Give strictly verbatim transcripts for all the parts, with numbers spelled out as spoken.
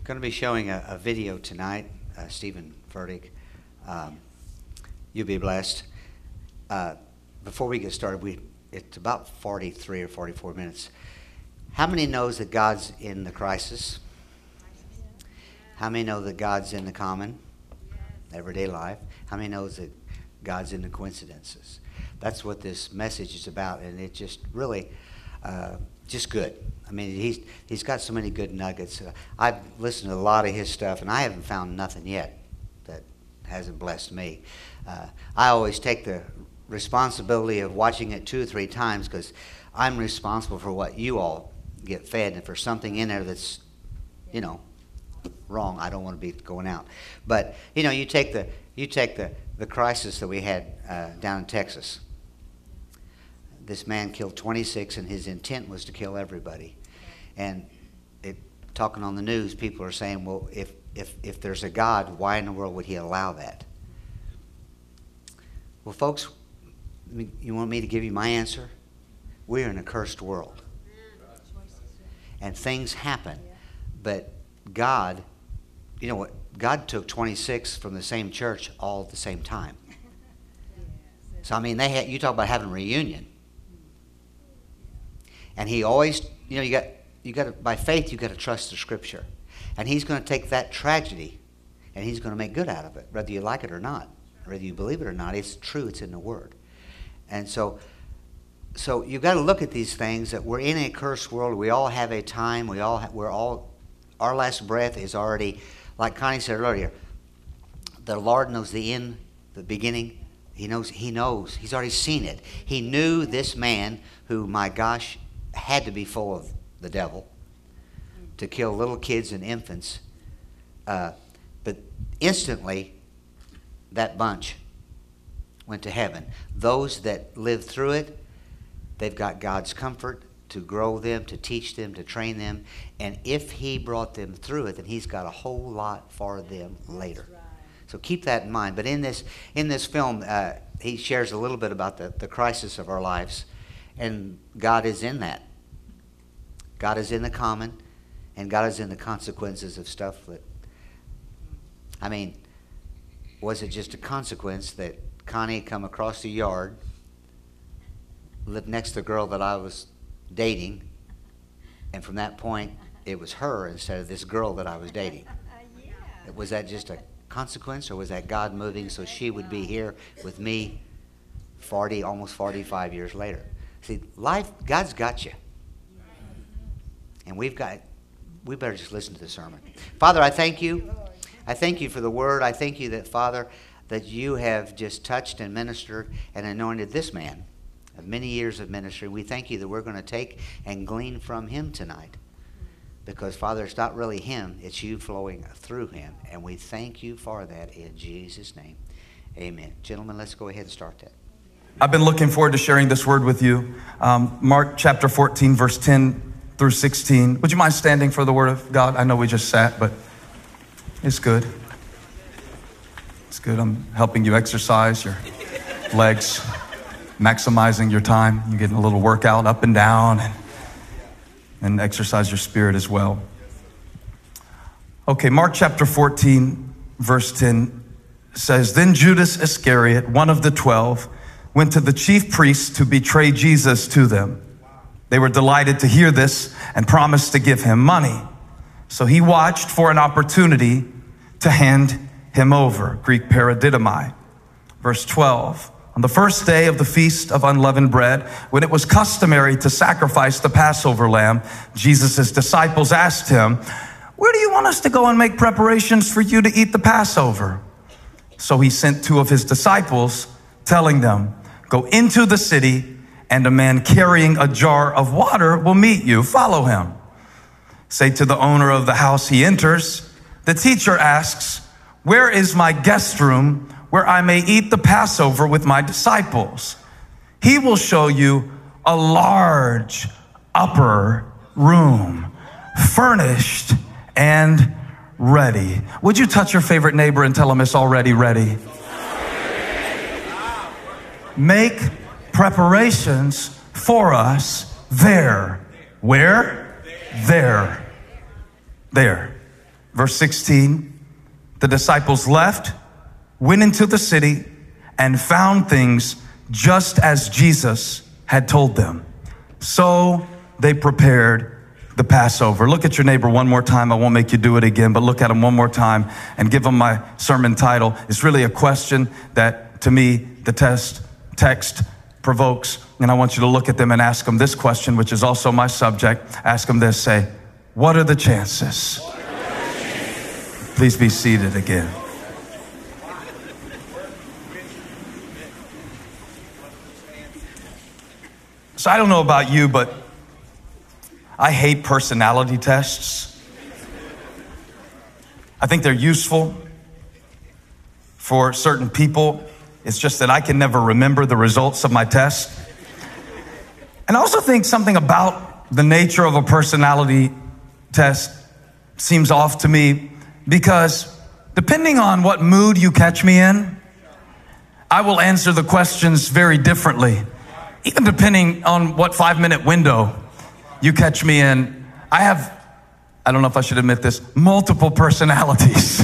going to be showing a, a video tonight, uh, Stephen Furtick. Um, you'll be blessed. Uh, before we get started, we it's about forty-three or forty-four minutes. How many knows that God's in the crisis? How many know that God's in the common, everyday life? How many knows that God's in the coincidences? That's what this message is about, and it just really, uh, just good. I mean, he's he's got so many good nuggets. Uh, I've listened to a lot of his stuff, and I haven't found nothing yet that hasn't blessed me. Uh, I always take the responsibility of watching it two or three times because I'm responsible for what you all get fed, and if there's something in there that's, you know, wrong, I don't want to be going out. But you know, you take the you take the the crisis that we had uh, down in Texas. This man killed twenty-six, and his intent was to kill everybody. And it, talking on the news, people are saying, well, if, if, if there's a God, why in the world would he allow that? Well, folks, you want me to give you my answer? We're in a cursed world. And things happen. But God, you know what? God took twenty-six from the same church all at the same time. So, I mean, they had, you talk about having a reunion. And he always, you know, you got, you got to, by faith, you got to trust the Scripture. And he's going to take that tragedy, and he's going to make good out of it, whether you like it or not, whether you believe it or not. It's true. It's in the Word. And so, so you've got to look at these things that we're in a cursed world. We all have a time. We all, ha- we're all, our last breath is already, like Connie said earlier. The Lord knows the end, the beginning. He knows. He knows. He's already seen it. He knew this man who, my gosh, had to be full of the devil to kill little kids and infants. Uh, but instantly, that bunch went to heaven. Those that lived through it, they've got God's comfort to grow them, to teach them, to train them. And if he brought them through it, then he's got a whole lot for them later. So keep that in mind. But in this in this film, uh, he shares a little bit about the, the crisis of our lives. And God is in that. God is in the common, and God is in the consequences of stuff that, I mean, was it just a consequence that Connie had come across the yard, lived next to the girl that I was dating, and from that point, it was her instead of this girl that I was dating? Was that just a consequence, or was that God moving so she would be here with me forty, almost forty-five years later? See, life, God's got you. And we've got, we better just listen to the sermon. Father, I thank you. I thank you for the word. I thank you that, Father, that you have just touched and ministered and anointed this man of many years of ministry. We thank you that we're going to take and glean from him tonight. Because, Father, it's not really him. It's you flowing through him. And we thank you for that in Jesus' name. Amen. Gentlemen, let's go ahead and start that. I've been looking forward to sharing this word with you. Um, Mark chapter fourteen, verse ten through sixteen. Would you mind standing for the word of God? I know we just sat, but it's good. It's good. I'm helping you exercise your legs, maximizing your time. You're getting a little workout up and down, and, and exercise your spirit as well. Okay, Mark chapter fourteen, verse ten says, "Then Judas Iscariot, one of the twelve, went to the chief priests to betray Jesus to them. They were delighted to hear this and promised to give him money. So he watched for an opportunity to hand him over." Greek paradidomai. Verse twelve. "On the first day of the Feast of Unleavened Bread, when it was customary to sacrifice the Passover lamb, Jesus' disciples asked him, 'Where do you want us to go and make preparations for you to eat the Passover?' So he sent two of his disciples, telling them, 'Go into the city, and a man carrying a jar of water will meet you. Follow him. Say to the owner of the house he enters, the teacher asks, where is my guest room where I may eat the Passover with my disciples? He will show you a large upper room, furnished and ready.'" Would you touch your favorite neighbor and tell him it's already ready? Make preparations for us there. Where? There. There. Verse sixteen, the disciples left, went into the city, and found things just as Jesus had told them. So they prepared the Passover. Look at your neighbor one more time. I won't make you do it again, but look at him one more time and give him my sermon title. It's really a question that, to me, the test, text provokes. And I want you to look at them and ask them this question, which is also my subject. Ask them this, say, what are the chances? Please be seated again. So I don't know about you, but I hate personality tests. I think they're useful for certain people. It's just that I can never remember the results of my test. And I also think something about the nature of a personality test seems off to me, because depending on what mood you catch me in, I will answer the questions very differently. Even depending on what five minute window you catch me in. I have, I don't know if I should admit this, multiple personalities.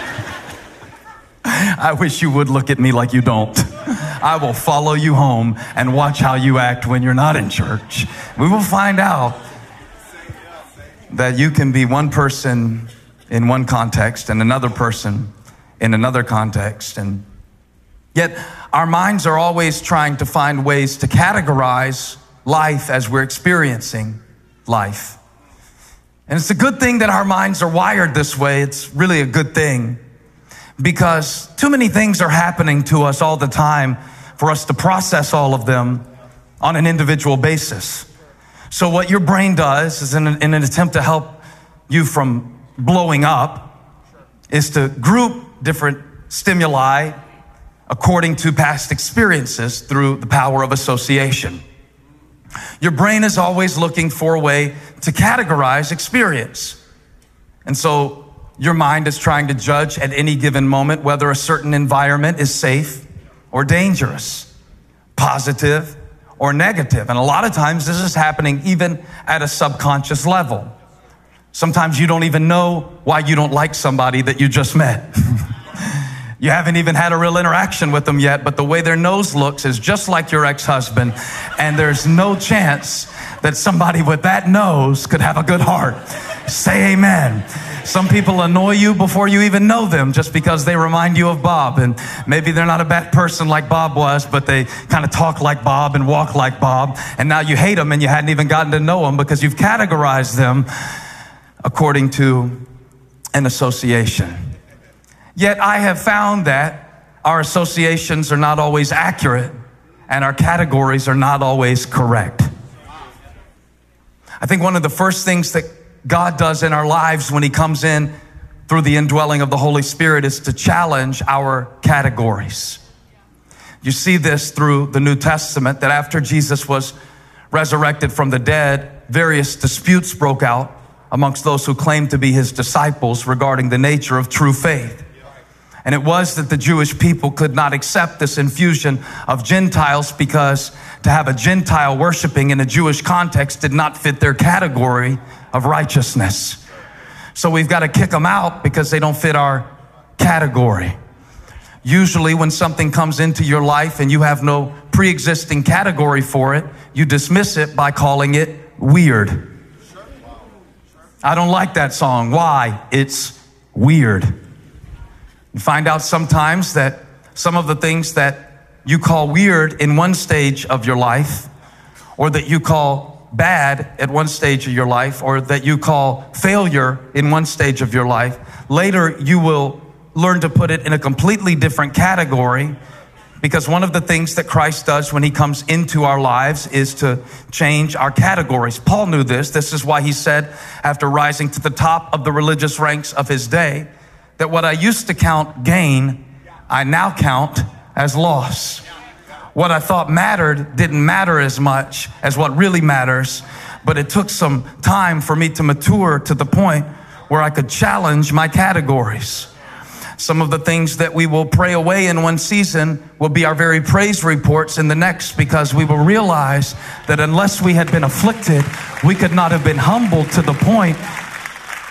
I wish you would look at me like you don't. I will follow you home and watch how you act when you're not in church. We will find out that you can be one person in one context and another person in another context. And yet our minds are always trying to find ways to categorize life as we're experiencing life. And it's a good thing that our minds are wired this way. It's really a good thing, because too many things are happening to us all the time for us to process all of them on an individual basis. So what your brain does is, in an, in an attempt to help you from blowing up, is to group different stimuli according to past experiences through the power of association. Your brain is always looking for a way to categorize experience. And so your mind is trying to judge at any given moment whether a certain environment is safe or dangerous, positive or negative. And a lot of times this is happening even at a subconscious level. Sometimes you don't even know why you don't like somebody that you just met. You haven't even had a real interaction with them yet, but the way their nose looks is just like your ex-husband, and there's no chance that somebody with that nose could have a good heart. Say amen. Some people annoy you before you even know them just because they remind you of Bob, and maybe they're not a bad person like Bob was, but they kind of talk like Bob and walk like Bob, and now you hate them and you hadn't even gotten to know them because you've categorized them according to an association. Yet I have found that our associations are not always accurate and our categories are not always correct. I think one of the first things that God does in our lives when he comes in through the indwelling of the Holy Spirit is to challenge our categories. You see this through the New Testament, that after Jesus was resurrected from the dead, various disputes broke out amongst those who claimed to be his disciples regarding the nature of true faith. And it was that the Jewish people could not accept this infusion of Gentiles, because to have a Gentile worshiping in a Jewish context did not fit their category of righteousness. So we've got to kick them out because they don't fit our category. Usually when something comes into your life and you have no pre-existing category for it, you dismiss it by calling it weird. I don't like that song. Why? It's weird. You find out sometimes that some of the things that you call weird in one stage of your life, or that you call bad at one stage of your life, or that you call failure in one stage of your life, later you will learn to put it in a completely different category, because one of the things that Christ does when he comes into our lives is to change our categories. Paul knew this. This is why he said, after rising to the top of the religious ranks of his day, that what I used to count gain, I now count as loss. What I thought mattered didn't matter as much as what really matters, but it took some time for me to mature to the point where I could challenge my categories. Some of the things that we will pray away in one season will be our very praise reports in the next, because we will realize that unless we had been afflicted, we could not have been humbled to the point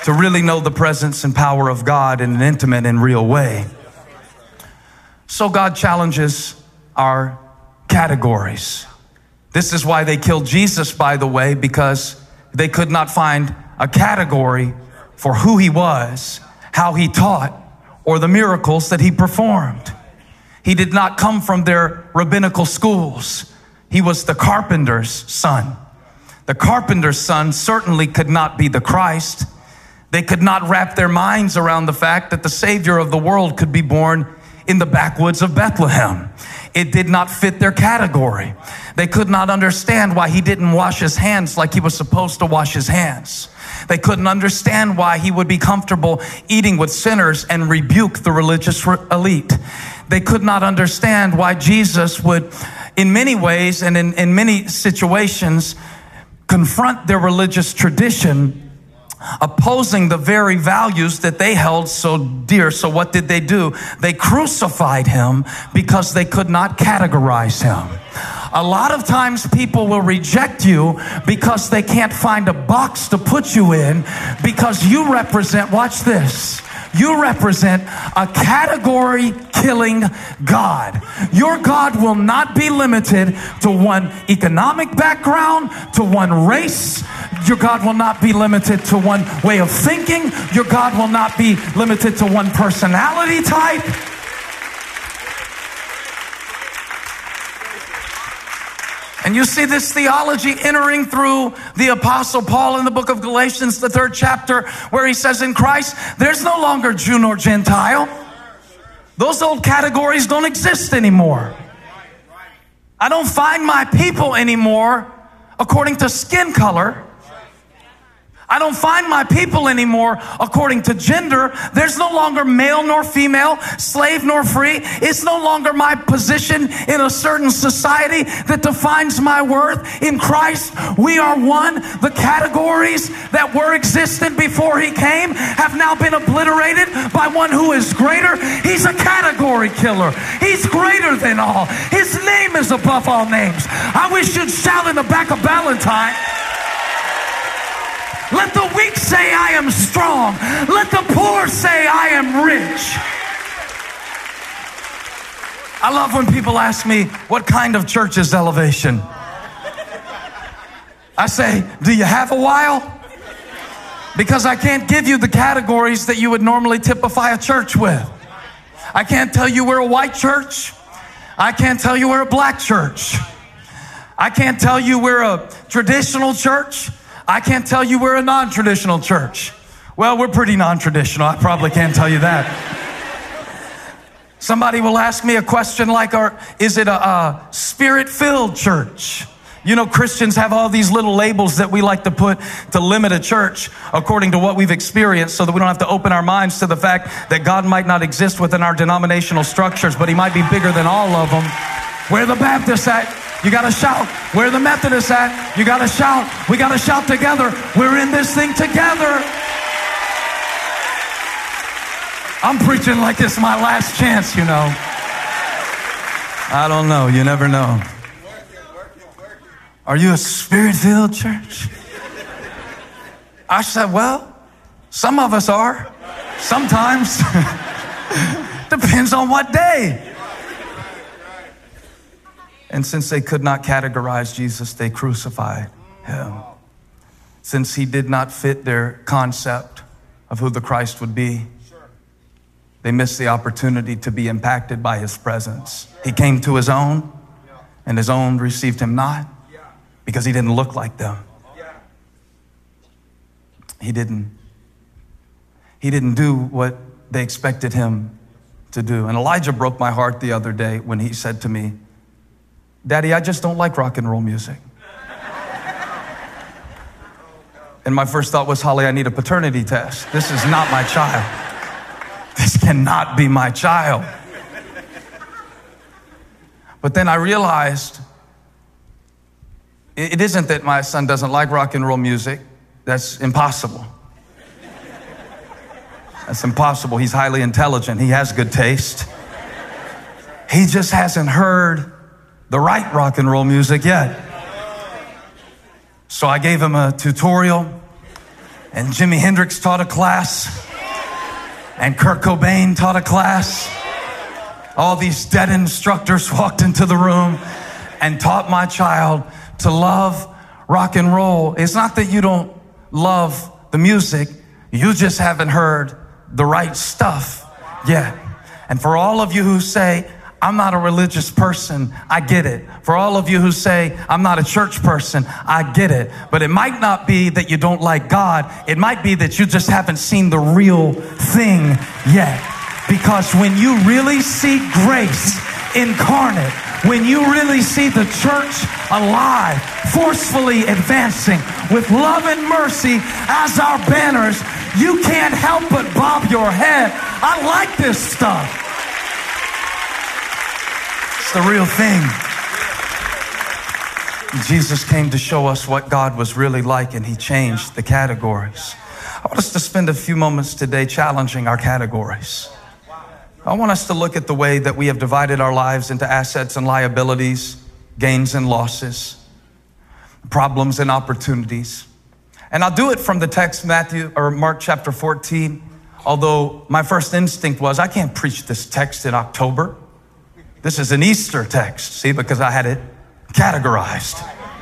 to really know the presence and power of God in an intimate and real way. So God challenges our categories. This is why they killed Jesus, by the way, because they could not find a category for who he was, how he taught, or the miracles that he performed. He did not come from their rabbinical schools. He was the carpenter's son. The carpenter's son certainly could not be the Christ. They could not wrap their minds around the fact that the Savior of the world could be born in the backwoods of Bethlehem. It did not fit their category. They could not understand why he didn't wash his hands like he was supposed to wash his hands. They couldn't understand why he would be comfortable eating with sinners and rebuke the religious elite. They could not understand why Jesus would, in many ways and in, in many situations, confront their religious tradition, opposing the very values that they held so dear. So what did they do? They crucified him because they could not categorize him. A lot of times people will reject you because they can't find a box to put you in, because you represent, watch this, you represent a category-killing God. Your God will not be limited to one economic background, to one race. Your God will not be limited to one way of thinking. Your God will not be limited to one personality type. And you see this theology entering through the Apostle Paul in the book of Galatians, the third chapter, where he says in Christ, there's no longer Jew nor Gentile. Those old categories don't exist anymore. I don't find my people anymore according to skin color. I don't find my people anymore according to gender. There's no longer male nor female, slave nor free. It's no longer my position in a certain society that defines my worth. In Christ, we are one. The categories that were existent before he came have now been obliterated by one who is greater. He's a category killer. He's greater than all. His name is above all names. I wish you'd shout in the back of Valentine. Let the weak say I am strong. Let the poor say I am rich. I love when people ask me, what kind of church is Elevation? I say, do you have a while? Because I can't give you the categories that you would normally typify a church with. I can't tell you we're a white church. I can't tell you we're a black church. I can't tell you we're a traditional church. I can't tell you we're a non-traditional church. Well, we're pretty non-traditional. I probably can't tell you that. Somebody will ask me a question like, are, is it a, a spirit-filled church? You know, Christians have all these little labels that we like to put to limit a church according to what we've experienced, so that we don't have to open our minds to the fact that God might not exist within our denominational structures, but he might be bigger than all of them. Where the Baptists at? You gotta shout. Where the Methodists at? You gotta shout. We gotta shout together. We're in this thing together. I'm preaching like it's my last chance, you know. I don't know. You never know. Are you a spirit-filled church? I said, well, some of us are. Sometimes. Depends on what day. And since they could not categorize Jesus, they crucified him. Since he did not fit their concept of who the Christ would be, they missed the opportunity to be impacted by his presence. He came to his own, and his own received him not, because he didn't look like them. He didn't, he didn't do what they expected him to do. And Elijah broke my heart the other day when he said to me, Daddy, I just don't like rock and roll music. And my first thought was, Holly, I need a paternity test. This is not my child. This cannot be my child. But then I realized it isn't that my son doesn't like rock and roll music. That's impossible. That's impossible. He's highly intelligent. He has good taste. He just hasn't heard the right rock and roll music yet. So I gave him a tutorial, and Jimi Hendrix taught a class, and Kurt Cobain taught a class. All these dead instructors walked into the room and taught my child to love rock and roll. It's not that you don't love the music, you just haven't heard the right stuff yet. And for all of you who say, I'm not a religious person, I get it. For all of you who say, I'm not a church person, I get it. But it might not be that you don't like God. It might be that you just haven't seen the real thing yet. Because when you really see grace incarnate, when you really see the church alive, forcefully advancing with love and mercy as our banners, you can't help but bob your head. I like this stuff. It's the real thing. Jesus came to show us what God was really like, and he changed the categories. I want us to spend a few moments today challenging our categories. I want us to look at the way that we have divided our lives into assets and liabilities, gains and losses, problems and opportunities. And I'll do it from the text, Matthew or Mark chapter fourteen, although my first instinct was, I can't preach this text in October. This is an Easter text, see, because I had it categorized.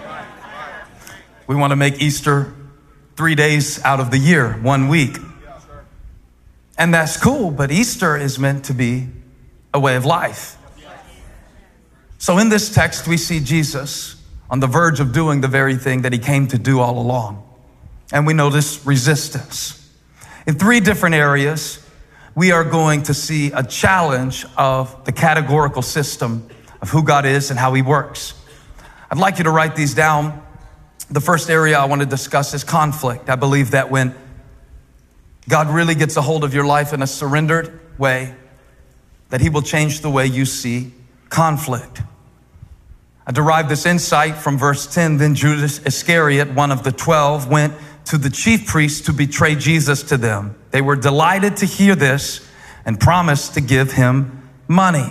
We want to make Easter three days out of the year, one week. And that's cool, but Easter is meant to be a way of life. So in this text, we see Jesus on the verge of doing the very thing that he came to do all along. And we notice resistance. In three different areas, we are going to see a challenge of the categorical system of who God is and how he works. I'd like you to write these down. The first area I want to discuss is conflict. I believe that when God really gets a hold of your life in a surrendered way, that he will change the way you see conflict. I derived this insight from verse ten. Then Judas Iscariot, one of the twelve, went to the chief priests to betray Jesus to them. They were delighted to hear this and promised to give him money.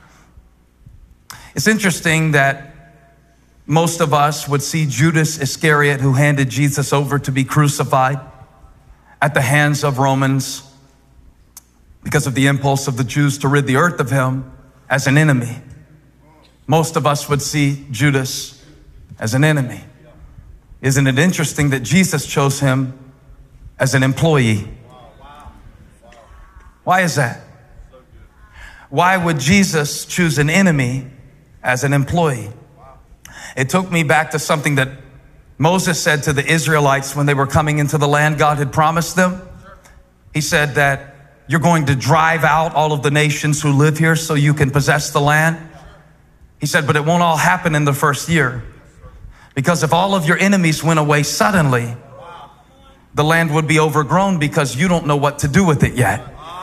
It's interesting that most of us would see Judas Iscariot, who handed Jesus over to be crucified at the hands of Romans because of the impulse of the Jews to rid the earth of him, as an enemy. Most of us would see Judas as an enemy. Isn't it interesting that Jesus chose him as an employee? Why is that? Why would Jesus choose an enemy as an employee? It took me back to something that Moses said to the Israelites when they were coming into the land God had promised them. He said that you're going to drive out all of the nations who live here so you can possess the land. He said, but it won't all happen in the first year. Because if all of your enemies went away suddenly, the land would be overgrown because you don't know what to do with it yet.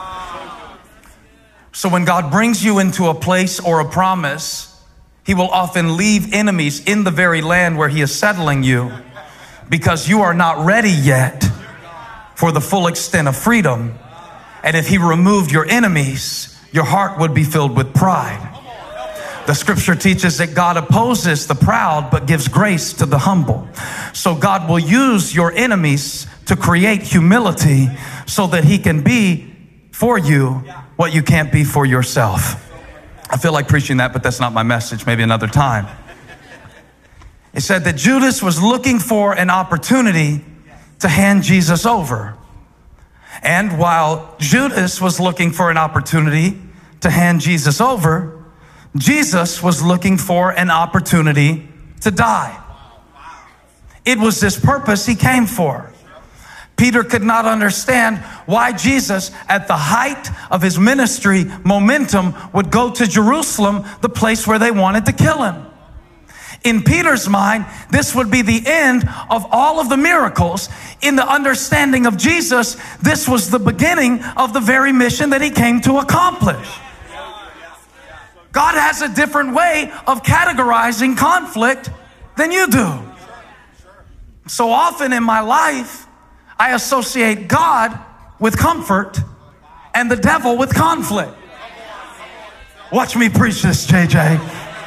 So when God brings you into a place or a promise, he will often leave enemies in the very land where he is settling you because you are not ready yet for the full extent of freedom. And if he removed your enemies, your heart would be filled with pride. The scripture teaches that God opposes the proud, but gives grace to the humble. So God will use your enemies to create humility so that he can be for you what you can't be for yourself. I feel like preaching that, but that's not my message. Maybe another time. It said that Judas was looking for an opportunity to hand Jesus over. And while Judas was looking for an opportunity to hand Jesus over, Jesus was looking for an opportunity to die. It was this purpose he came for. Peter could not understand why Jesus, at the height of his ministry momentum, would go to Jerusalem, the place where they wanted to kill him. In Peter's mind, this would be the end of all of the miracles. In the understanding of Jesus, this was the beginning of the very mission that he came to accomplish. God has a different way of categorizing conflict than you do. So often in my life, I associate God with comfort and the devil with conflict. Watch me preach this, J J.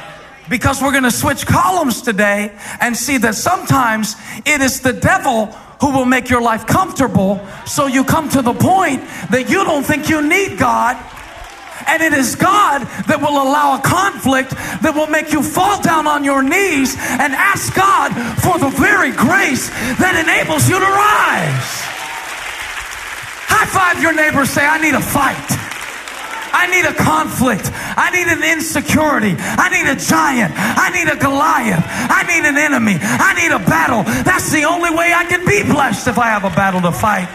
Because we're going to switch columns today and see that sometimes it is the devil who will make your life comfortable so you come to the point that you don't think you need God. And it is God that will allow a conflict that will make you fall down on your knees and ask God for the very grace that enables you to rise. High five your neighbor, say, I need a fight. I need a conflict. I need an insecurity. I need a giant. I need a Goliath. I need an enemy. I need a battle. That's the only way I can be blessed, if I have a battle to fight.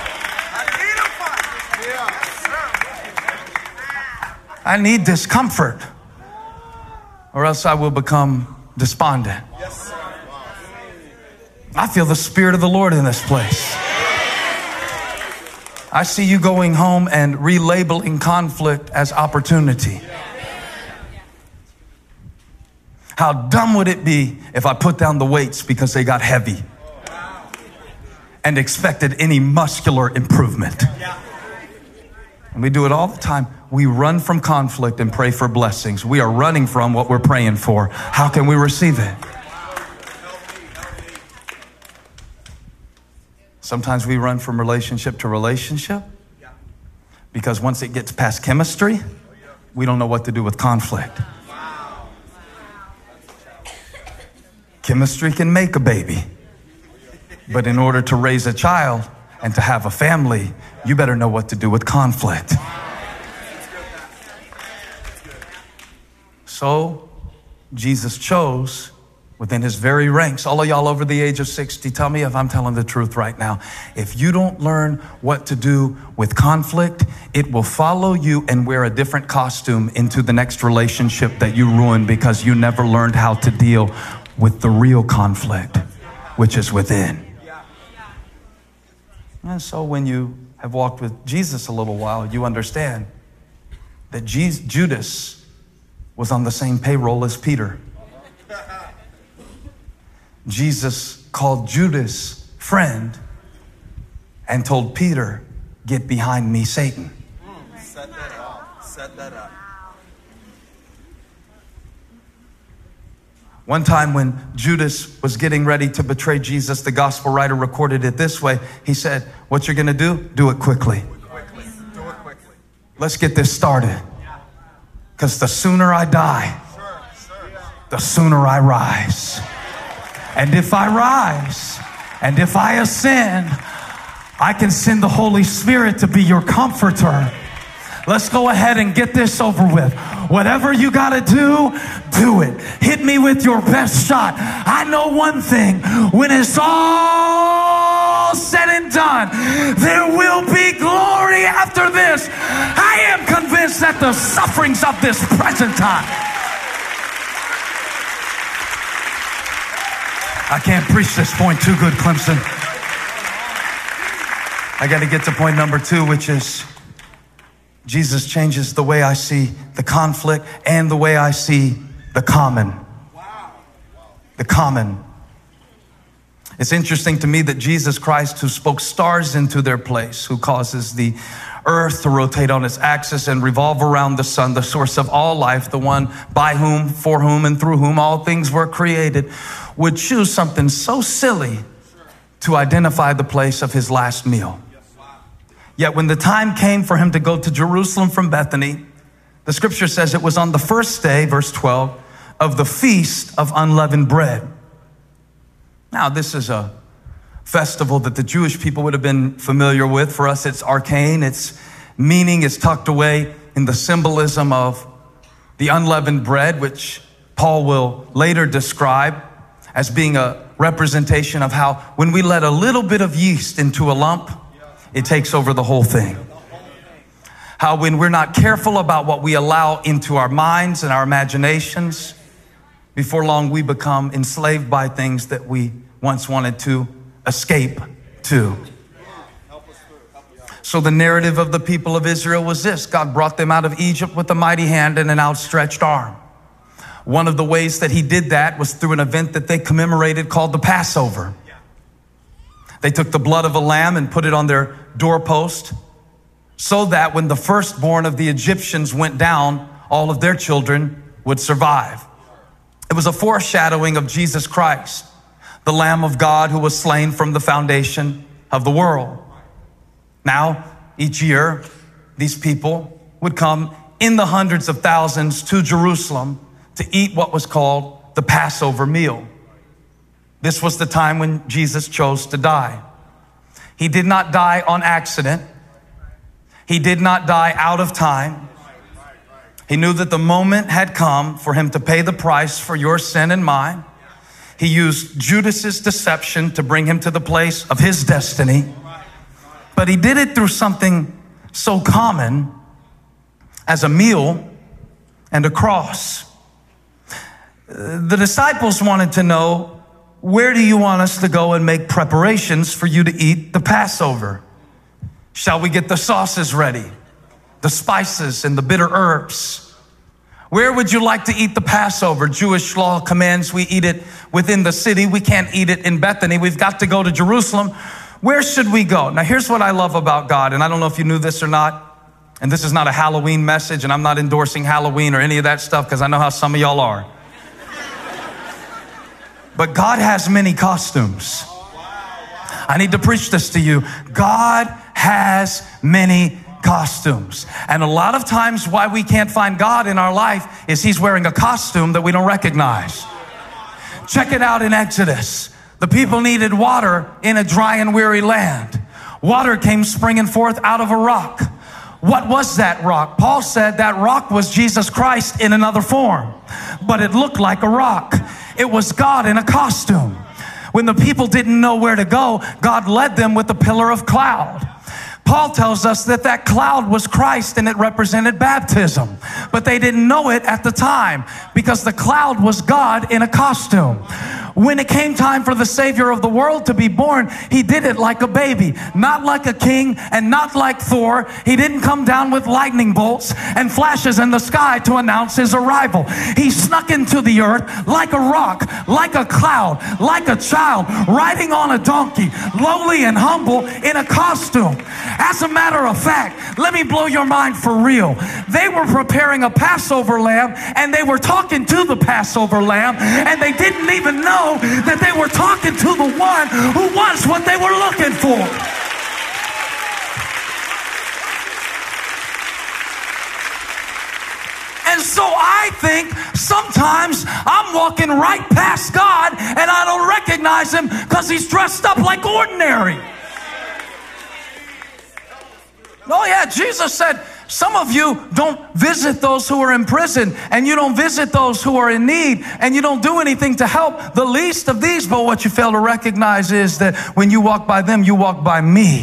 I need discomfort, or else I will become despondent. I feel the Spirit of the Lord in this place. I see you going home and relabeling conflict as opportunity. How dumb would it be if I put down the weights because they got heavy and expected any muscular improvement? And we do it all the time. We run from conflict and pray for blessings. We are running from what we're praying for. How can we receive it? Sometimes we run from relationship to relationship because once it gets past chemistry, we don't know what to do with conflict. Chemistry can make a baby, but in order to raise a child and to have a family, you better know what to do with conflict. So Jesus chose within his very ranks. All of y'all over the age of sixty, tell me if I'm telling the truth right now. If you don't learn what to do with conflict, it will follow you and wear a different costume into the next relationship that you ruin because you never learned how to deal with the real conflict, which is within. And so when you have walked with Jesus a little while, you understand that Jesus, Judas was on the same payroll as Peter. Jesus called Judas friend and told Peter, get behind me, Satan. Set that up. Set that up. One time when Judas was getting ready to betray Jesus, the gospel writer recorded it this way. He said, what you're going to do, do it quickly. Quickly. Do it quickly. Let's get this started. Because the sooner I die, Sir, sir. the sooner I rise. And if I rise, and if I ascend, I can send the Holy Spirit to be your comforter. Let's go ahead and get this over with. Whatever you got to do, do it. Hit me with your best shot. I know one thing. When it's all said and done, there will be glory after this. I am convinced that the sufferings of this present time. I can't preach this point too good, Clemson. I got to get to point number two, which is Jesus changes the way I see the conflict and the way I see the common. The common. It's interesting to me that Jesus Christ, who spoke stars into their place, who causes the earth to rotate on its axis and revolve around the sun, the source of all life, the one by whom, for whom, and through whom all things were created, would choose something so silly to identify the place of his last meal. Yet when the time came for him to go to Jerusalem from Bethany, the scripture says it was on the first day, verse twelve, of the feast of unleavened bread. Now, this is a festival that the Jewish people would have been familiar with. For us, it's arcane. Its meaning is tucked away in the symbolism of the unleavened bread, which Paul will later describe as being a representation of how when we let a little bit of yeast into a lump, it takes over the whole thing. How when we're not careful about what we allow into our minds and our imaginations, before long we become enslaved by things that we once wanted to escape to. So the narrative of the people of Israel was this: God brought them out of Egypt with a mighty hand and an outstretched arm. One of the ways that he did that was through an event that they commemorated called the Passover. They took the blood of a lamb and put it on their doorpost so that when the firstborn of the Egyptians went down, all of their children would survive. It was a foreshadowing of Jesus Christ, the Lamb of God who was slain from the foundation of the world. Now, each year, these people would come in the hundreds of thousands to Jerusalem to eat what was called the Passover meal. This was the time when Jesus chose to die. He did not die on accident. He did not die out of time. He knew that the moment had come for him to pay the price for your sin and mine. He used Judas's deception to bring him to the place of his destiny. But he did it through something so common as a meal and a cross. The disciples wanted to know, where do you want us to go and make preparations for you to eat the Passover? Shall we get the sauces ready, the spices and the bitter herbs? Where would you like to eat the Passover? Jewish law commands we eat it within the city. We can't eat it in Bethany. We've got to go to Jerusalem. Where should we go? Now, here's what I love about God, and I don't know if you knew this or not, and this is not a Halloween message, and I'm not endorsing Halloween or any of that stuff because I know how some of y'all are. But God has many costumes. I need to preach this to you. God has many costumes. And a lot of times why we can't find God in our life is he's wearing a costume that we don't recognize. Check it out in Exodus. The people needed water in a dry and weary land. Water came springing forth out of a rock. What was that rock? Paul said that rock was Jesus Christ in another form, but it looked like a rock. It was God in a costume. When the people didn't know where to go, God led them with a pillar of cloud. Paul tells us that that cloud was Christ and it represented baptism, but they didn't know it at the time because the cloud was God in a costume. When it came time for the Savior of the world to be born, he did it like a baby, not like a king and not like Thor. He didn't come down with lightning bolts and flashes in the sky to announce his arrival. He snuck into the earth like a rock, like a cloud, like a child, riding on a donkey, lowly and humble in a costume. As a matter of fact, let me blow your mind for real. They were preparing a Passover lamb and they were talking to the Passover lamb and they didn't even know that they were talking to the one who was what they were looking for. And so I think sometimes I'm walking right past God and I don't recognize him because he's dressed up like ordinary. Oh yeah, Jesus said, some of you don't visit those who are in prison, and you don't visit those who are in need, and you don't do anything to help the least of these. But what you fail to recognize is that when you walk by them, you walk by me.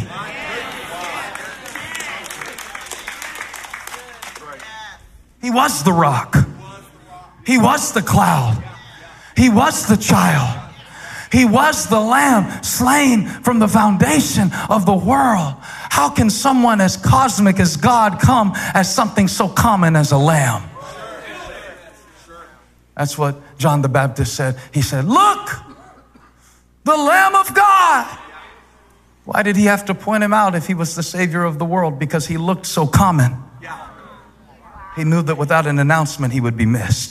He was the rock. He was the cloud. He was the child. He was the lamb slain from the foundation of the world. How can someone as cosmic as God come as something so common as a lamb? That's what John the Baptist said. He said, look, the Lamb of God. Why did he have to point him out if he was the Savior of the world? Because he looked so common. He knew that without an announcement, he would be missed.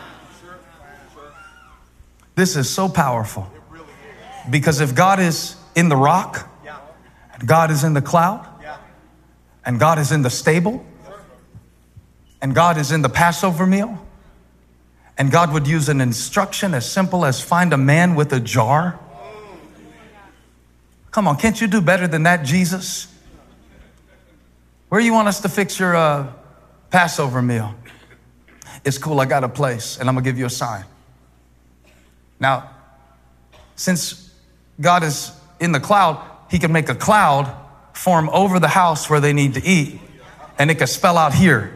This is so powerful. Because if God is in the rock, and God is in the cloud, and God is in the stable, and God is in the Passover meal, and God would use an instruction as simple as find a man with a jar. Come on, can't you do better than that, Jesus? Where do you want us to fix your uh, Passover meal? It's cool, I got a place, and I'm gonna give you a sign. Now, since God is in the cloud, he can make a cloud form over the house where they need to eat, and it can spell out here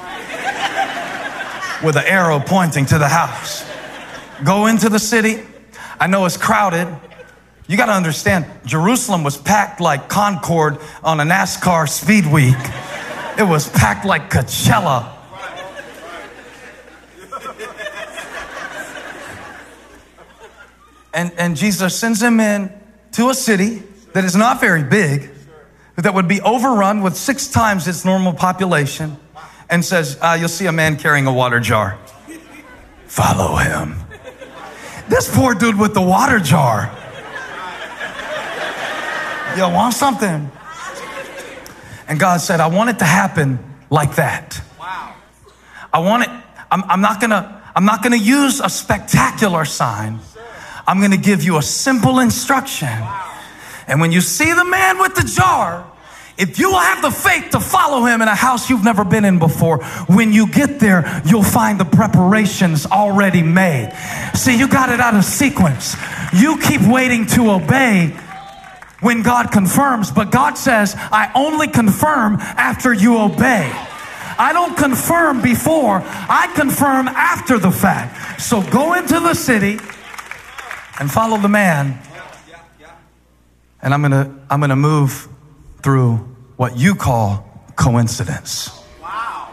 with an arrow pointing to the house. Go into the city. I know it's crowded. You got to understand, Jerusalem was packed like Concord on a NASCAR speed week. It was packed like Coachella. And, and Jesus sends him in to a city that is not very big, that would be overrun with six times its normal population, and says, uh, you'll see a man carrying a water jar. Follow him. This poor dude with the water jar. You want something? And God said, I want it to happen like that. Wow. I want it, I'm, I'm not gonna, I'm not gonna use a spectacular sign. I'm gonna give you a simple instruction. And when you see the man with the jar, if you will have the faith to follow him in a house you've never been in before, when you get there, you'll find the preparations already made. See, you got it out of sequence. You keep waiting to obey when God confirms, but God says, I only confirm after you obey. I don't confirm before, I confirm after the fact. So go into the city and follow the man. And I'm gonna, I'm gonna move through what you call coincidence. Wow.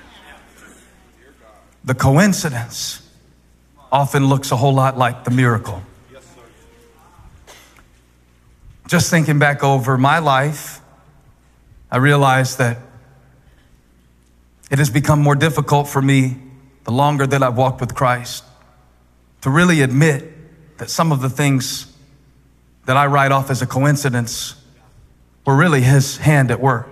The coincidence often looks a whole lot like the miracle. Yes, sir. Just thinking back over my life, I realized that it has become more difficult for me the longer that I've walked with Christ to really admit that some of the things that I write off as a coincidence were really his hand at work.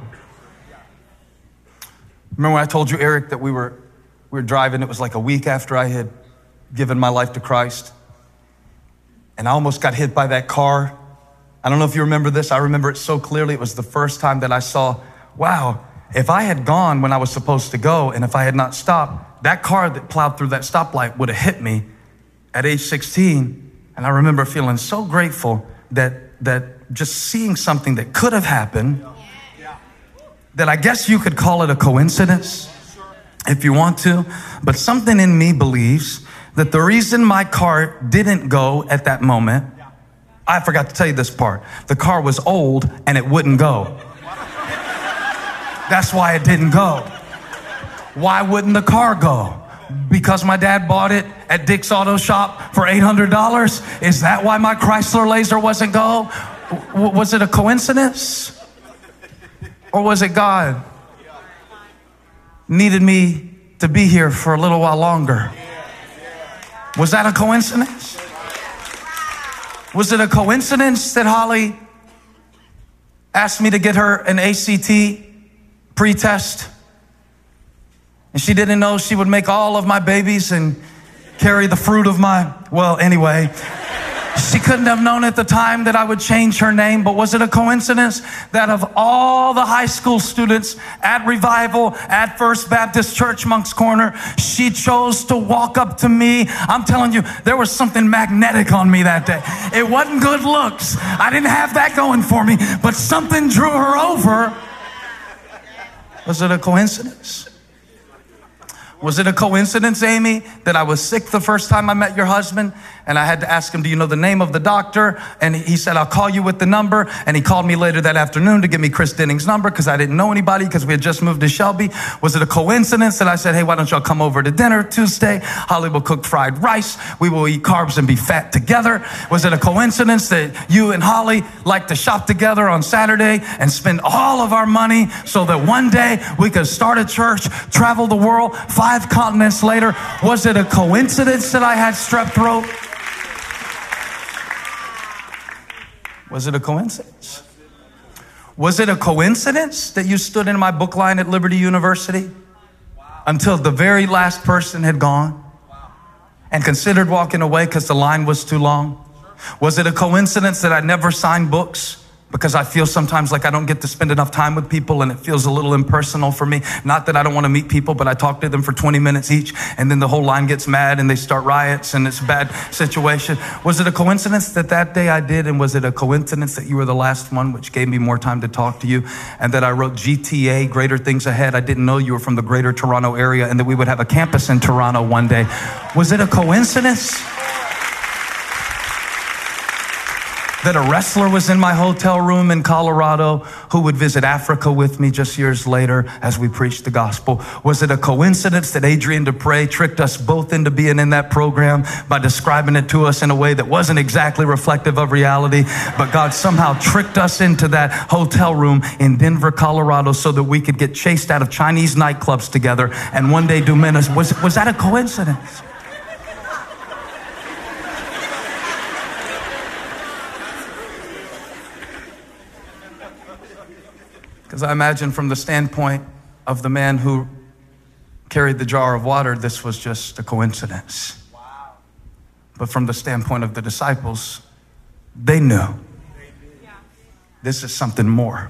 Remember when I told you, Eric, that we were we were driving, it was like a week after I had given my life to Christ, and I almost got hit by that car. I don't know if you remember this. I remember it so clearly. It was the first time that I saw, wow, if I had gone when I was supposed to go, and if I had not stopped, that car that plowed through that stoplight would have hit me at age sixteen. And I remember feeling so grateful that that just seeing something that could have happened, that I guess you could call it a coincidence if you want to, but something in me believes that the reason my car didn't go at that moment, I forgot to tell you this part, the car was old and it wouldn't go. That's why it didn't go. Why wouldn't the car go? Because my dad bought it at Dick's Auto Shop for eight hundred dollars? Is that why my Chrysler Laser wasn't go? W- was it a coincidence? Or was it God needed me to be here for a little while longer? Was that a coincidence? Was it a coincidence that Holly asked me to get her an A C T pre-test? And she didn't know she would make all of my babies and carry the fruit of my, well, anyway. She couldn't have known at the time that I would change her name, but was it a coincidence that of all the high school students at Revival, at First Baptist Church, Moncks Corner, she chose to walk up to me? I'm telling you, there was something magnetic on me that day. It wasn't good looks. I didn't have that going for me, but something drew her over. Was it a coincidence? Was it a coincidence, Amy, that I was sick the first time I met your husband? And I had to ask him, do you know the name of the doctor? And he said, I'll call you with the number. And he called me later that afternoon to give me Chris Denning's number because I didn't know anybody because we had just moved to Shelby. Was it a coincidence that I said, hey, why don't y'all come over to dinner Tuesday? Holly will cook fried rice. We will eat carbs and be fat together. Was it a coincidence that you and Holly like to shop together on Saturday and spend all of our money so that one day we could start a church, travel the world, five continents later? Was it a coincidence that I had strep throat? Was it a coincidence? Was it a coincidence that you stood in my book line at Liberty University until the very last person had gone and considered walking away because the line was too long? Was it a coincidence that I never signed books? Because I feel sometimes like I don't get to spend enough time with people and it feels a little impersonal for me. Not that I don't want to meet people, but I talk to them for twenty minutes each and then the whole line gets mad and they start riots and it's a bad situation. Was it a coincidence that that day I did? And was it a coincidence that you were the last one, which gave me more time to talk to you? And that I wrote G T A, Greater Things Ahead. I didn't know you were from the Greater Toronto area and that we would have a campus in Toronto one day. Was it a coincidence that a wrestler was in my hotel room in Colorado who would visit Africa with me just years later as we preached the gospel? Was it a coincidence that Adrian Dupre tricked us both into being in that program by describing it to us in a way that wasn't exactly reflective of reality, but God somehow tricked us into that hotel room in Denver, Colorado so that we could get chased out of Chinese nightclubs together and one day do ministry? Was, was that a coincidence? Because I imagine from the standpoint of the man who carried the jar of water, this was just a coincidence. Wow. But from the standpoint of the disciples, they knew this is something more.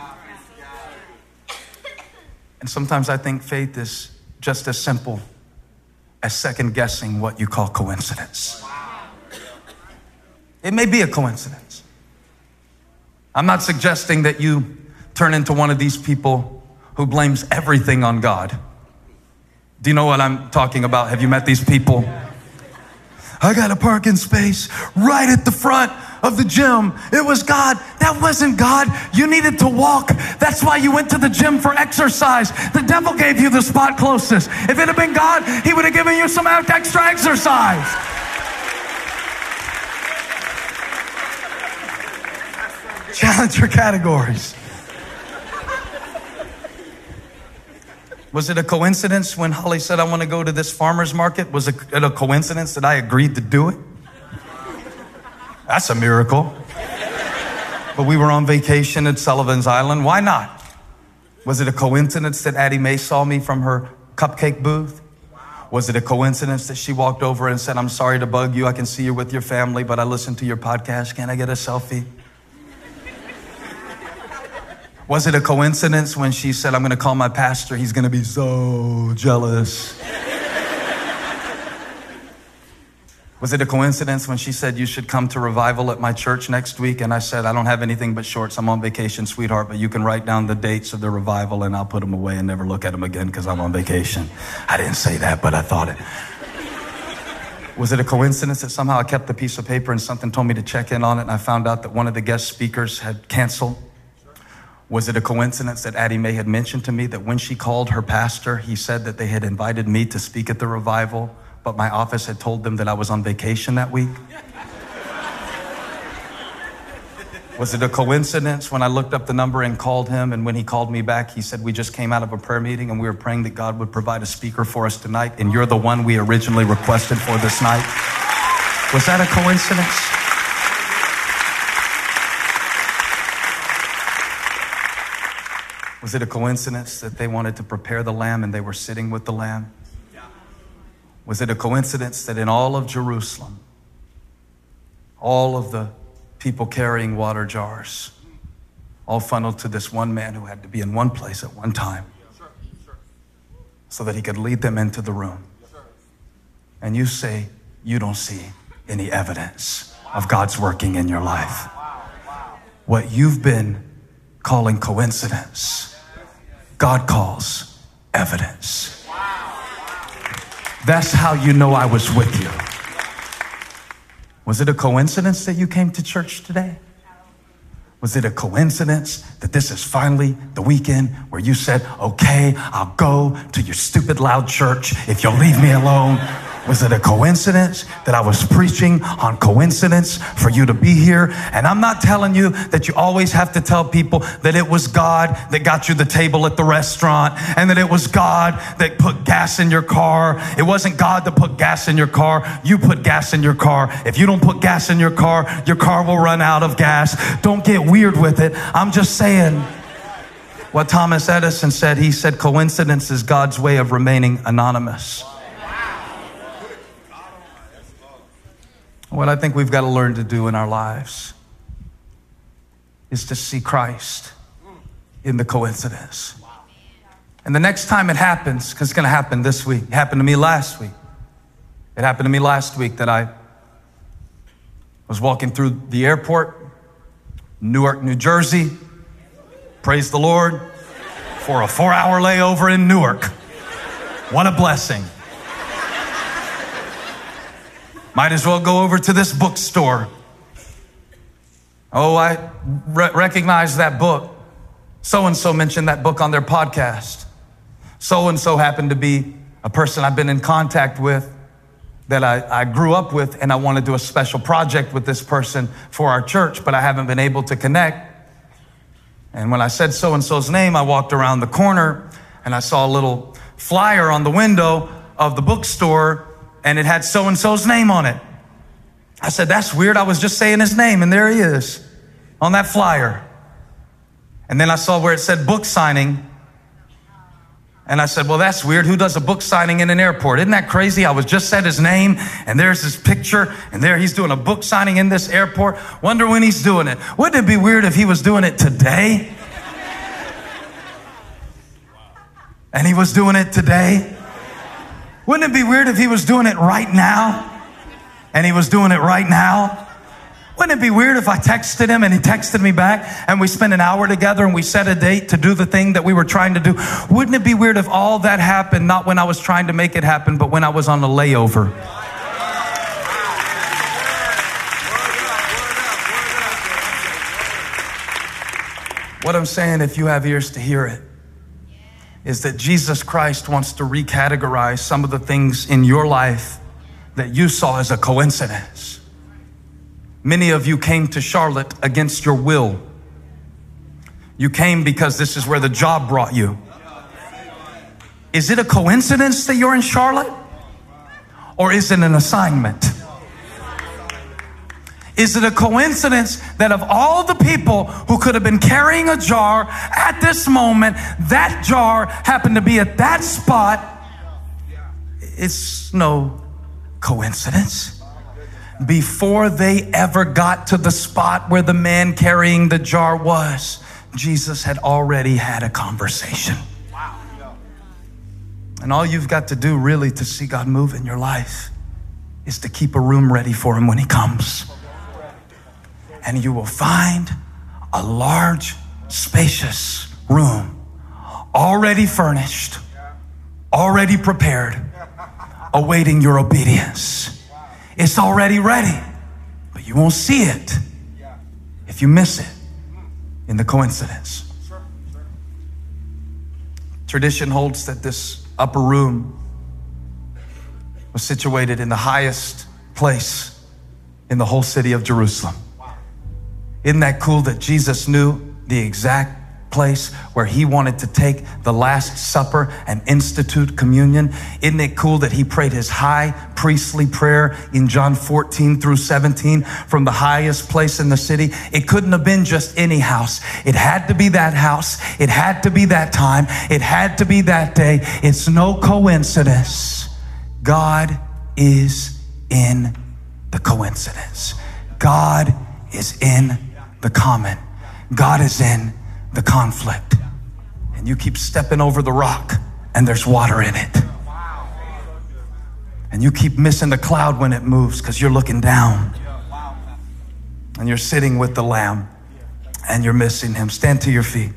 And sometimes I think faith is just as simple as second guessing what you call coincidence. It may be a coincidence. I'm not suggesting that you turn into one of these people who blames everything on God. Do you know what I'm talking about? Have you met these people? I got a parking space right at the front of the gym. It was God. That wasn't God. You needed to walk. That's why you went to the gym for exercise. The devil gave you the spot closest. If it had been God, he would have given you some extra exercise. Challenge your categories. Was it a coincidence when Holly said, I want to go to this farmer's market? Was it a coincidence that I agreed to do it? That's a miracle. But we were on vacation at Sullivan's Island. Why not? Was it a coincidence that Addie Mae saw me from her cupcake booth? Was it a coincidence that she walked over and said, I'm sorry to bug you. I can see you're with your family, but I listened to your podcast. Can I get a selfie? Was it a coincidence when she said, I'm going to call my pastor, he's going to be so jealous? Was it a coincidence when she said, you should come to revival at my church next week? And I said, I don't have anything but shorts. I'm on vacation, sweetheart, but you can write down the dates of the revival and I'll put them away and never look at them again because I'm on vacation. I didn't say that, but I thought it. Was it a coincidence that somehow I kept the piece of paper and something told me to check in on it and I found out that one of the guest speakers had canceled? Was it a coincidence that Addie Mae had mentioned to me that when she called her pastor, he said that they had invited me to speak at the revival, but my office had told them that I was on vacation that week? Was it a coincidence when I looked up the number and called him, and when he called me back, he said, we just came out of a prayer meeting and we were praying that God would provide a speaker for us tonight, and you're the one we originally requested for this night? Was that a coincidence? Was it a coincidence that they wanted to prepare the lamb and they were sitting with the lamb? Was it a coincidence that in all of Jerusalem, all of the people carrying water jars all funneled to this one man who had to be in one place at one time so that he could lead them into the room? And you say you don't see any evidence of God's working in your life. What you've been calling coincidence, God calls evidence. That's how you know I was with you. Was it a coincidence that you came to church today? Was it a coincidence that this is finally the weekend where you said, okay, I'll go to your stupid loud church if you'll leave me alone? Was it a coincidence that I was preaching on coincidence for you to be here? And I'm not telling you that you always have to tell people that it was God that got you the table at the restaurant and that it was God that put gas in your car. It wasn't God that put gas in your car. You put gas in your car. If you don't put gas in your car, your car will run out of gas. Don't get weird with it. I'm just saying what Thomas Edison said. He said coincidence is God's way of remaining anonymous. What I think we've got to learn to do in our lives is to see Christ in the coincidence. And the next time it happens, because it's going to happen this week, it happened to me last week. It happened to me last week that I was walking through the airport, Newark, New Jersey. Praise the Lord for a four-hour layover in Newark. What a blessing. Might as well go over to this bookstore. Oh, I re- recognize that book. So-and-so mentioned that book on their podcast. So-and-so happened to be a person I've been in contact with that I, I grew up with, and I want to do a special project with this person for our church, but I haven't been able to connect. And when I said so-and-so's name, I walked around the corner and I saw a little flyer on the window of the bookstore, and it had so-and-so's name on it. I said, that's weird. I was just saying his name, and there he is on that flyer. And then I saw where it said book signing. And I said, well, that's weird. Who does a book signing in an airport? Isn't that crazy? I was just said his name, and there's his picture, and there he's doing a book signing in this airport. Wonder when he's doing it. Wouldn't it be weird if he was doing it today? And he was doing it today? Wouldn't it be weird if he was doing it right now? And he was doing it right now? Wouldn't it be weird if I texted him and he texted me back and we spent an hour together and we set a date to do the thing that we were trying to do? Wouldn't it be weird if all that happened, not when I was trying to make it happen, but when I was on a layover? What I'm saying, if you have ears to hear it, is that Jesus Christ wants to recategorize some of the things in your life that you saw as a coincidence. Many of you came to Charlotte against your will. You came because this is where the job brought you. Is it a coincidence that you're in Charlotte? Or is it an assignment? Is it a coincidence that of all the people who could have been carrying a jar at this moment, that jar happened to be at that spot? It's no coincidence. Before they ever got to the spot where the man carrying the jar was, Jesus had already had a conversation. And all you've got to do really to see God move in your life is to keep a room ready for him when he comes. And you will find a large, spacious room, already furnished, already prepared, awaiting your obedience. It's already ready, but you won't see it if you miss it in the coincidence. Tradition holds that this upper room was situated in the highest place in the whole city of Jerusalem. Isn't that cool that Jesus knew the exact place where he wanted to take the Last Supper and institute communion? Isn't it cool that he prayed his high priestly prayer in John fourteen through seventeen from the highest place in the city? It couldn't have been just any house. It had to be that house. It had to be that time. It had to be that day. It's no coincidence. God is in the coincidence. God is in the common. God is in the conflict. And you keep stepping over the rock and there's water in it. And you keep missing the cloud when it moves because you're looking down. And you're sitting with the Lamb and you're missing him. Stand to your feet.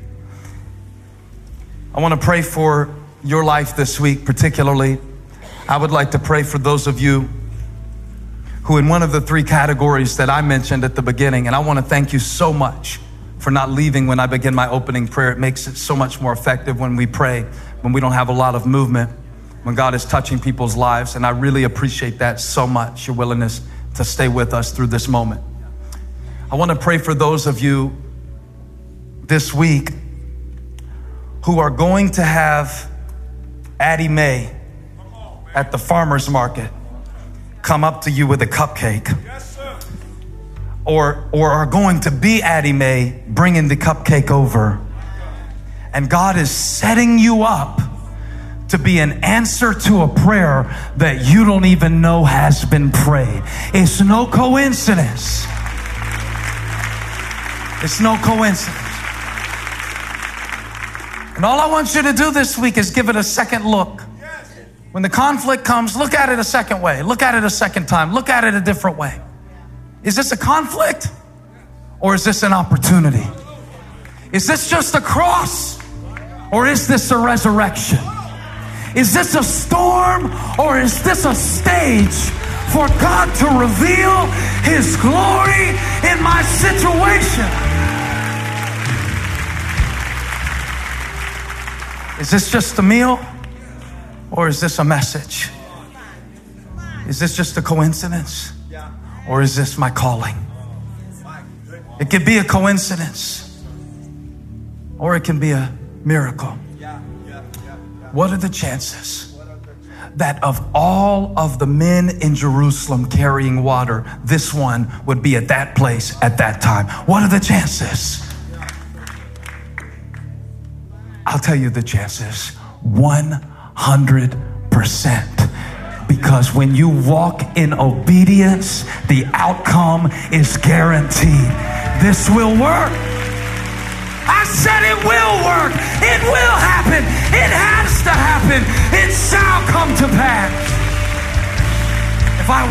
I want to pray for your life this week particularly. I would like to pray for those of you who in one of the three categories that I mentioned at the beginning, and I want to thank you so much for not leaving when I begin my opening prayer. It makes it so much more effective when we pray, when we don't have a lot of movement, when God is touching people's lives. And I really appreciate that so much, your willingness to stay with us through this moment. I want to pray for those of you this week who are going to have Addie Mae at the farmer's market come up to you with a cupcake. Or, or are going to be Addie Mae bringing the cupcake over. And God is setting you up to be an answer to a prayer that you don't even know has been prayed. It's no coincidence. It's no coincidence. And all I want you to do this week is give it a second look. When the conflict comes, look at it a second way. Look at it a second time. Look at it a different way. Is this a conflict or is this an opportunity? Is this just a cross or is this a resurrection? Is this a storm or is this a stage for God to reveal his glory in my situation? Is this just a meal or is this a message? Is this just a coincidence? Or is this my calling? It could be a coincidence, or it can be a miracle. What are the chances that of all of the men in Jerusalem carrying water, this one would be at that place at that time? What are the chances? I'll tell you the chances. one hundred percent. Because when you walk in obedience, the outcome is guaranteed. This will work. I said it will work. It will happen. It has to happen. It shall come to pass. If I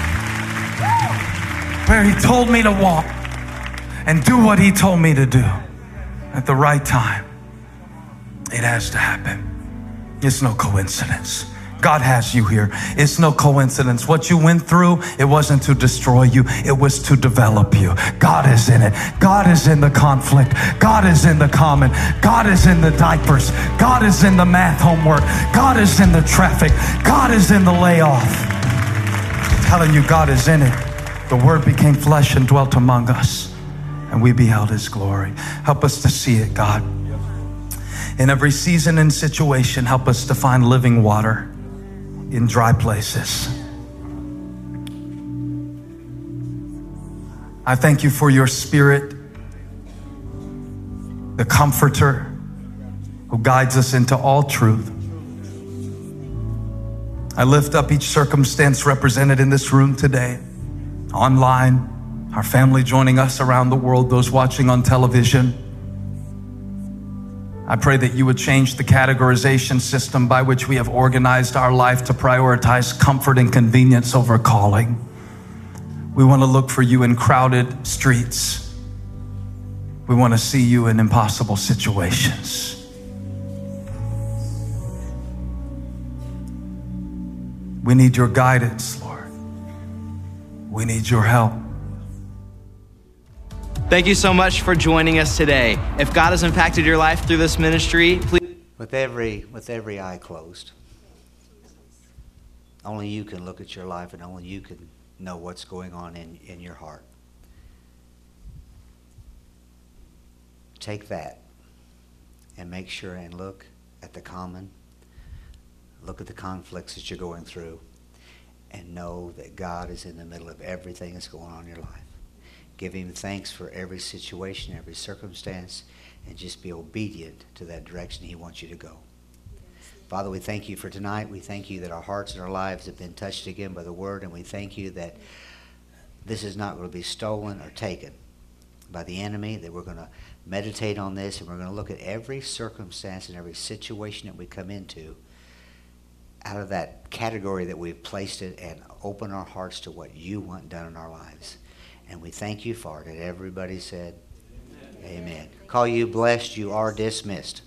walk where he told me to walk and do what he told me to do at the right time, it has to happen. It's no coincidence. God has you here. It's no coincidence. What you went through, it wasn't to destroy you. It was to develop you. God is in it. God is in the conflict. God is in the comment. God is in the diapers. God is in the math homework. God is in the traffic. God is in the layoff. I'm telling you, God is in it. The Word became flesh and dwelt among us, and we beheld His glory. Help us to see it, God. In every season and situation, help us to find living water in dry places. I thank you for your Spirit, the Comforter, who guides us into all truth. I lift up each circumstance represented in this room today, online, our family joining us around the world, those watching on television. I pray that you would change the categorization system by which we have organized our life to prioritize comfort and convenience over calling. We want to look for you in crowded streets. We want to see you in impossible situations. We need your guidance, Lord. We need your help. Thank you so much for joining us today. If God has impacted your life through this ministry, please. With every, with every eye closed, only you can look at your life and only you can know what's going on in, in your heart. Take that and make sure and look at the common, look at the conflicts that you're going through, and know that God is in the middle of everything that's going on in your life. Give him thanks for every situation, every circumstance, and just be obedient to that direction he wants you to go. Father, we thank you for tonight. We thank you that our hearts and our lives have been touched again by the word, and we thank you that this is not going to be stolen or taken by the enemy, that we're going to meditate on this, and we're going to look at every circumstance and every situation that we come into out of that category that we've placed it and open our hearts to what you want done in our lives. And we thank you for it. And everybody said, Amen. Amen. Call you blessed. You are dismissed.